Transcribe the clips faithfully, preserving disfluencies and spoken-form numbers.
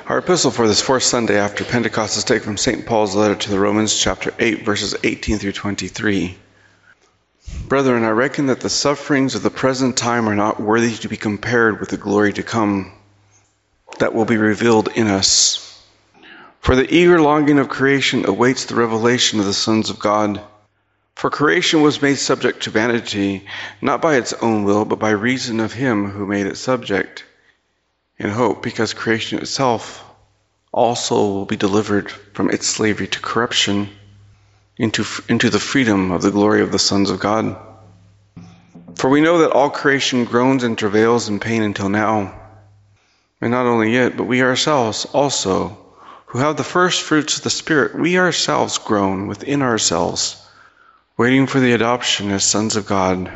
Our epistle for this fourth Sunday after Pentecost is taken from Saint Paul's letter to the Romans, chapter eight, verses eighteen through twenty-three. Brethren, I reckon that the sufferings of the present time are not worthy to be compared with the glory to come that will be revealed in us. For the eager longing of creation awaits the revelation of the sons of God. For creation was made subject to vanity, not by its own will, but by reason of him who made it subject, in hope, because creation itself also will be delivered from its slavery to corruption into, into the freedom of the glory of the sons of God. For we know that all creation groans and travails in pain until now. And not only it, but we ourselves also, who have the first fruits of the Spirit, we ourselves groan within ourselves, waiting for the adoption as sons of God,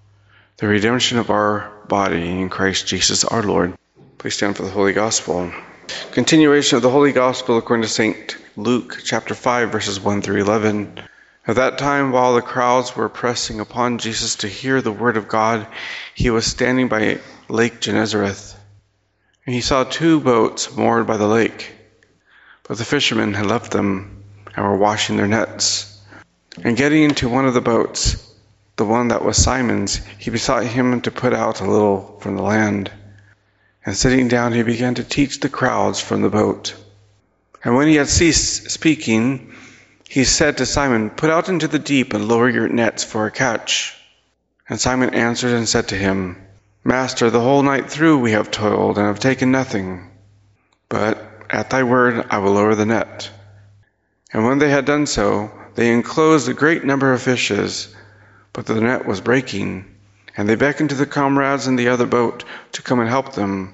the redemption of our body in Christ Jesus our Lord. Please stand for the Holy Gospel. Continuation of the Holy Gospel according to Saint Luke, chapter five, verses one through eleven. At that time, while the crowds were pressing upon Jesus to hear the word of God, he was standing by Lake Gennesareth. And he saw two boats moored by the lake. But the fishermen had left them and were washing their nets. And getting into one of the boats, the one that was Simon's, he besought him to put out a little from the land. And sitting down, he began to teach the crowds from the boat. And when he had ceased speaking, he said to Simon, "Put out into the deep and lower your nets for a catch." And Simon answered and said to him, "Master, the whole night through we have toiled and have taken nothing. But at thy word I will lower the net." And when they had done so, they enclosed a great number of fishes, but the net was breaking. And they beckoned to the comrades in the other boat to come and help them.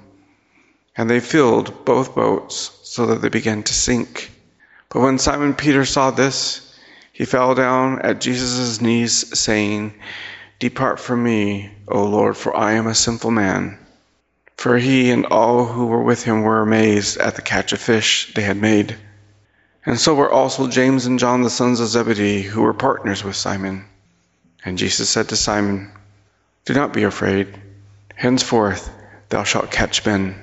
And they filled both boats so that they began to sink. But when Simon Peter saw this, he fell down at Jesus' knees, saying, "Depart from me, O Lord, for I am a sinful man." For he and all who were with him were amazed at the catch of fish they had made. And so were also James and John, the sons of Zebedee, who were partners with Simon. And Jesus said to Simon, "Do not be afraid. Henceforth thou shalt catch men."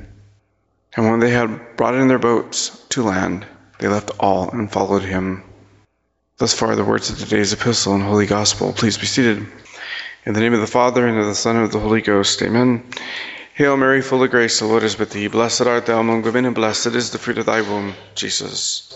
And when they had brought in their boats to land, they left all and followed him. Thus far the words of today's epistle and Holy Gospel. Please be seated. In the name of the Father, and of the Son, and of the Holy Ghost. Amen. Hail Mary, full of grace, the Lord is with thee. Blessed art thou among women, and blessed is the fruit of thy womb, Jesus.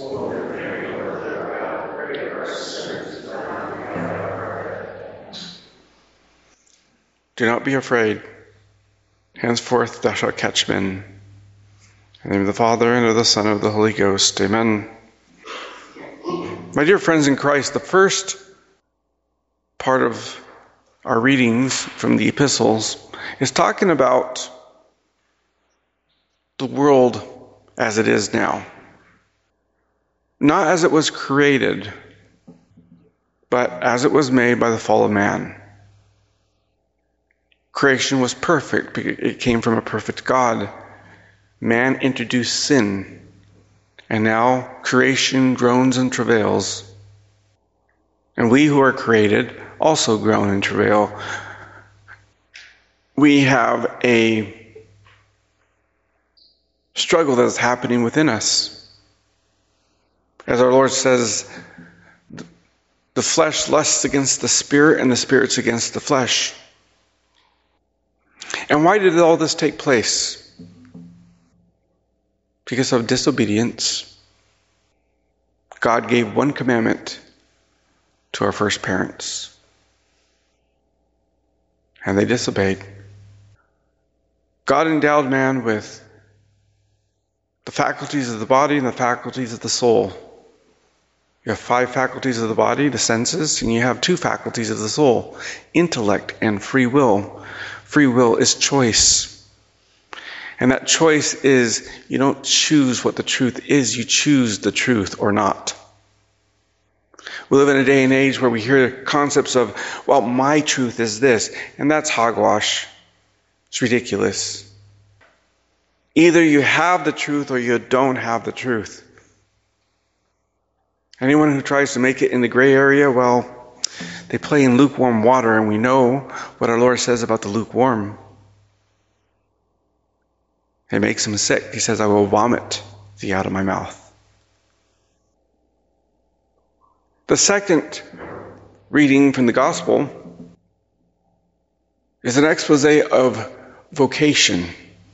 Do not be afraid. Henceforth thou shalt catch men. In the name of the Father, and of the Son, and of the Holy Ghost. Amen. My dear friends in Christ, the first part of our readings from the epistles is talking about the world as it is now. Not as it was created, but as it was made by the fall of man. Creation was perfect because it came from a perfect God. Man introduced sin, and now creation groans and travails. And we who are created also groan and travail. We have a struggle that is happening within us. As our Lord says, the flesh lusts against the spirit, and the spirit's against the flesh. And why did all this take place? Because of disobedience. God gave one commandment to our first parents, and they disobeyed. God endowed man with the faculties of the body and the faculties of the soul. You have five faculties of the body, the senses, and you have two faculties of the soul, intellect and free will. Free will is choice. And that choice is, you don't choose what the truth is, you choose the truth or not. We live in a day and age where we hear concepts of, well, my truth is this, and that's hogwash. It's ridiculous. Either you have the truth or you don't have the truth. Anyone who tries to make it in the gray area, well, they play in lukewarm water, and we know what our Lord says about the lukewarm. It makes him sick. He says, I will vomit thee out of my mouth. The second reading from the gospel is an expose of vocation.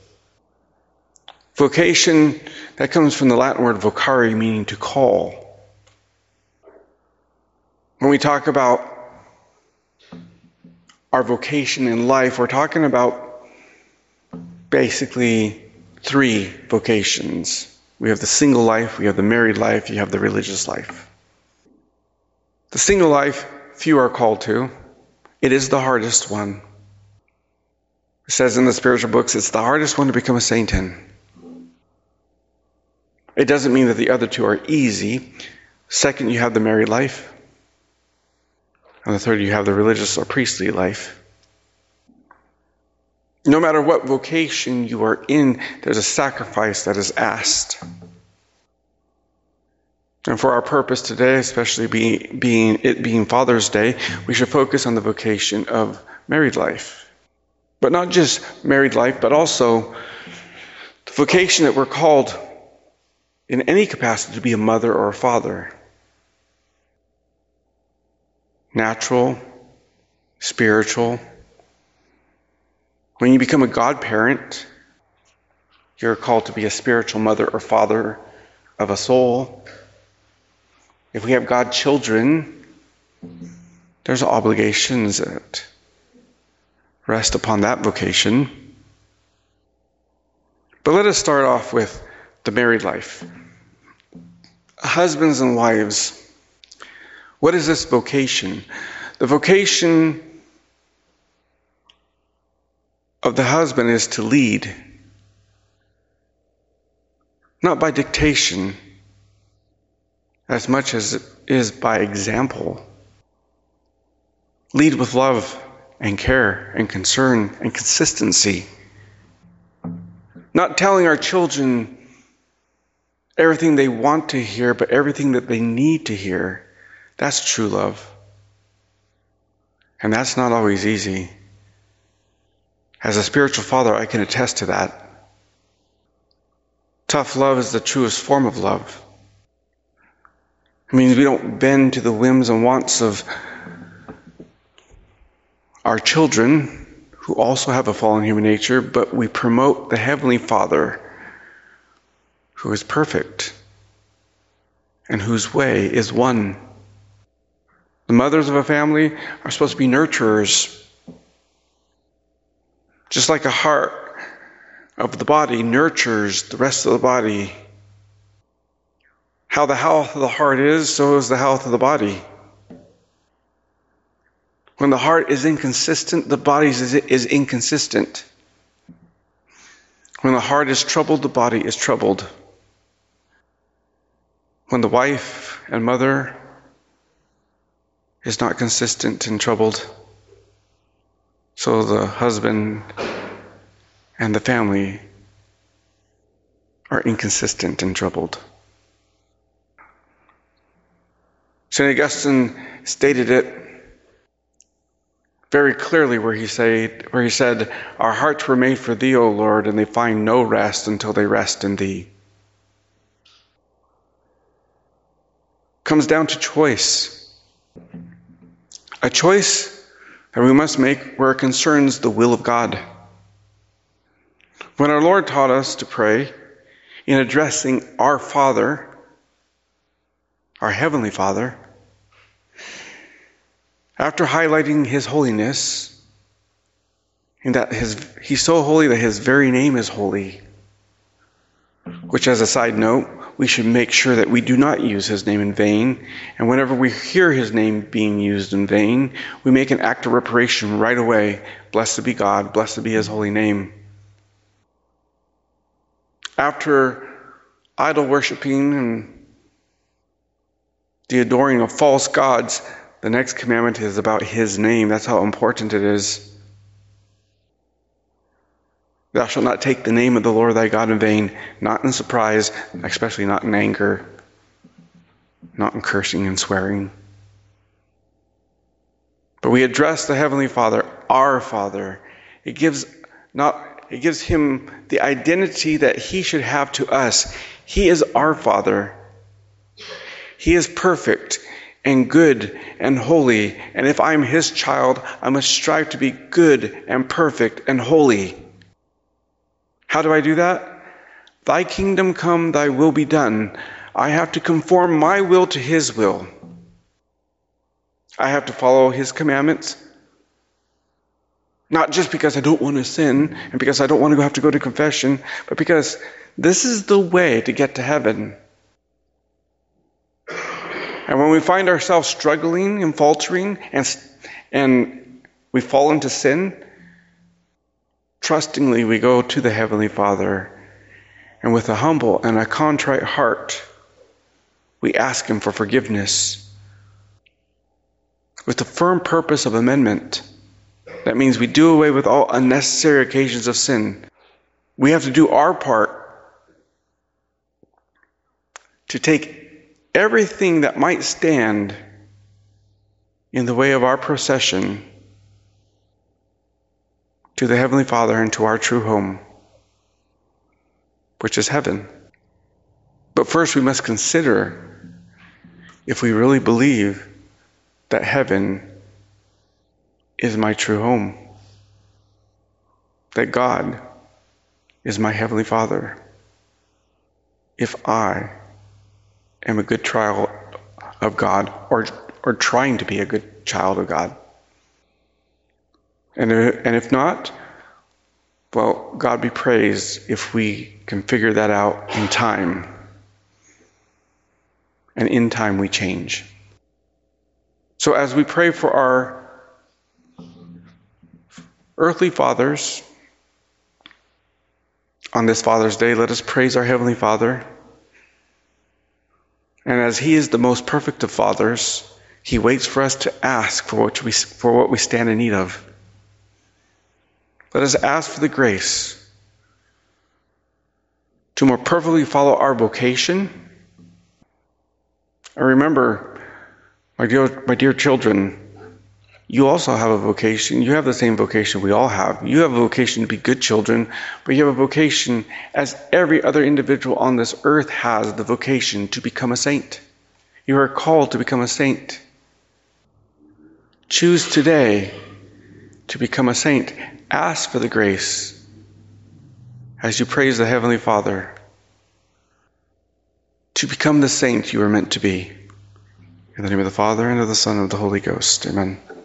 Vocation, that comes from the Latin word vocare, meaning to call. When we talk about our vocation in life, we're talking about basically three vocations. We have the single life, we have the married life, you have the religious life. The single life, few are called to. It is the hardest one. It says in the spiritual books, it's the hardest one to become a saint in. It doesn't mean that the other two are easy. Second, you have the married life. And the third, you have the religious or priestly life. No matter what vocation you are in, there's a sacrifice that is asked. And for our purpose today, especially be, being it being Father's Day, we should focus on the vocation of married life. But not just married life, but also the vocation that we're called in any capacity to be a mother or a father. Natural, spiritual. When you become a godparent, you're called to be a spiritual mother or father of a soul. If we have godchildren, there's obligations that rest upon that vocation. But let us start off with the married life. Husbands and wives, what is this vocation? The vocation of the husband is to lead, not by dictation, as much as it is by example. Lead with love and care and concern and consistency. Not telling our children everything they want to hear, but everything that they need to hear. That's true love. And that's not always easy. As a spiritual father, I can attest to that. Tough love is the truest form of love. It means we don't bend to the whims and wants of our children, who also have a fallen human nature, but we promote the Heavenly Father, who is perfect and whose way is one. The mothers of a family are supposed to be nurturers. Just like a heart of the body nurtures the rest of the body. How the health of the heart is, so is the health of the body. When the heart is inconsistent, the body is, is inconsistent. When the heart is troubled, the body is troubled. When the wife and mother is not consistent and troubled, so the husband and the family are inconsistent and troubled. Saint Augustine stated it very clearly where he said, where he said, "Our hearts were made for thee, O Lord, and they find no rest until they rest in thee." Comes down to choice. A choice that we must make where it concerns the will of God. When our Lord taught us to pray in addressing our Father, our Heavenly Father, after highlighting His holiness, in that his, He's so holy that His very name is holy, which, as a side note, we should make sure that we do not use His name in vain. And whenever we hear His name being used in vain, we make an act of reparation right away. Blessed be God, blessed be His holy name. After idol worshiping and the adoring of false gods, the next commandment is about His name. That's how important it is. Thou shalt not take the name of the Lord thy God in vain, not in surprise, especially not in anger, not in cursing and swearing. But we address the Heavenly Father, our Father. It gives not it gives him the identity that he should have to us. He is our Father. He is perfect and good and holy. And if I'm his child, I must strive to be good and perfect and holy. How do I do that? Thy kingdom come, thy will be done. I have to conform my will to his will. I have to follow his commandments. Not just because I don't want to sin and because I don't want to have to go to confession, but because this is the way to get to heaven. And when we find ourselves struggling and faltering and, and we fall into sin, trustingly we go to the Heavenly Father, and with a humble and a contrite heart, we ask him for forgiveness. With the firm purpose of amendment. That means we do away with all unnecessary occasions of sin. We have to do our part to take everything that might stand in the way of our procession to the Heavenly Father and to our true home, which is heaven. But first we must consider if we really believe that heaven is my true home, that God is my Heavenly Father. If I am a good child of God, or or trying to be a good child of God. And, and if not, well, God be praised if we can figure that out in time. And in time we change. So as we pray for our earthly fathers on this Father's Day, let us praise our Heavenly Father. And as he is the most perfect of fathers, he waits for us to ask for what we, for what we stand in need of. Let us ask for the grace to more perfectly follow our vocation. And remember, my dear, my dear children, you also have a vocation. You have the same vocation we all have. You have a vocation to be good children, but you have a vocation, as every other individual on this earth has, the vocation to become a saint. You are called to become a saint. Choose today to become a saint. Ask for the grace as you praise the Heavenly Father to become the saint you are meant to be. In the name of the Father, and of the Son, and of the Holy Ghost. Amen.